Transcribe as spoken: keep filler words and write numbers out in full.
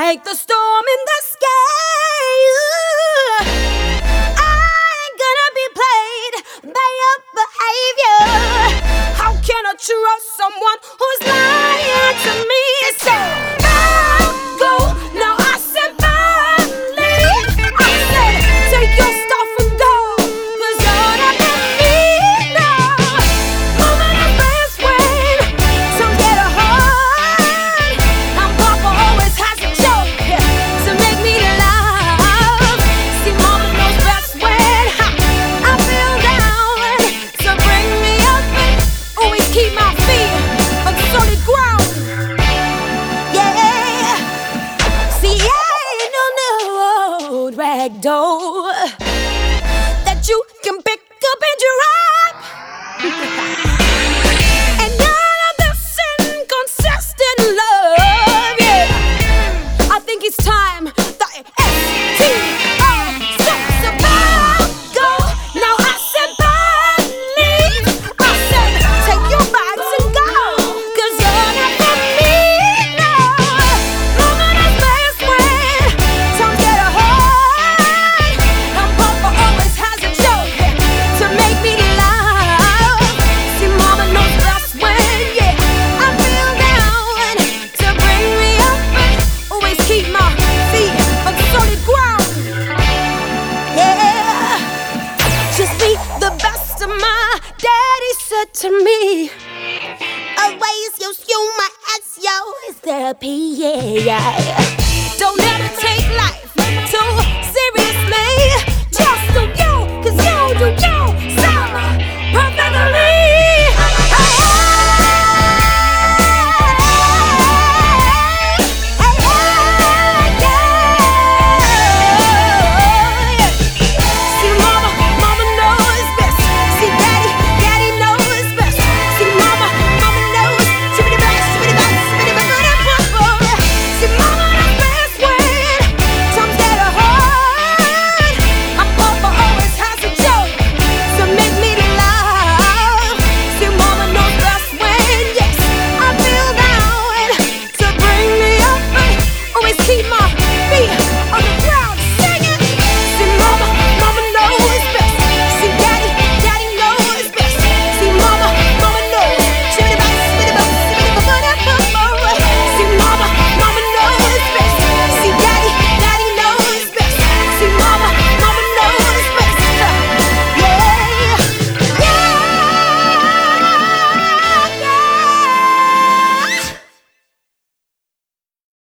like the storm in the sky. Ooh, I ain't gonna be played by your behavior. How can I trust someone who's lying to me? So I'll go, now I said bye, leave. I said take your stuff and go, 'cause you're not for me, no. Moving the fast way, some get a heart. And Papa always has a joke to make me laugh. See, Mama knows best when I feel down, so bring me up and always keep my feet on solid ground. Yeah, see, I ain't no no rag doll that you can pick up and drop. And none of this inconsistent love, yeah. I think it's time that S T O sets about go. Now I said bye, leave. I said take your bags and go, 'cause you're not for me, no. Moving as fast when times get hard. And Papa always has a joke to make me laugh. See, Mama knows best when, yeah, I feel down, to bring me up and always keep my feet on solid ground. Yeah, just be the best of my daddy said to me. Always use humor as your therapy, yeah. Don't ever take life too seriously. Just do you, 'cause you do you.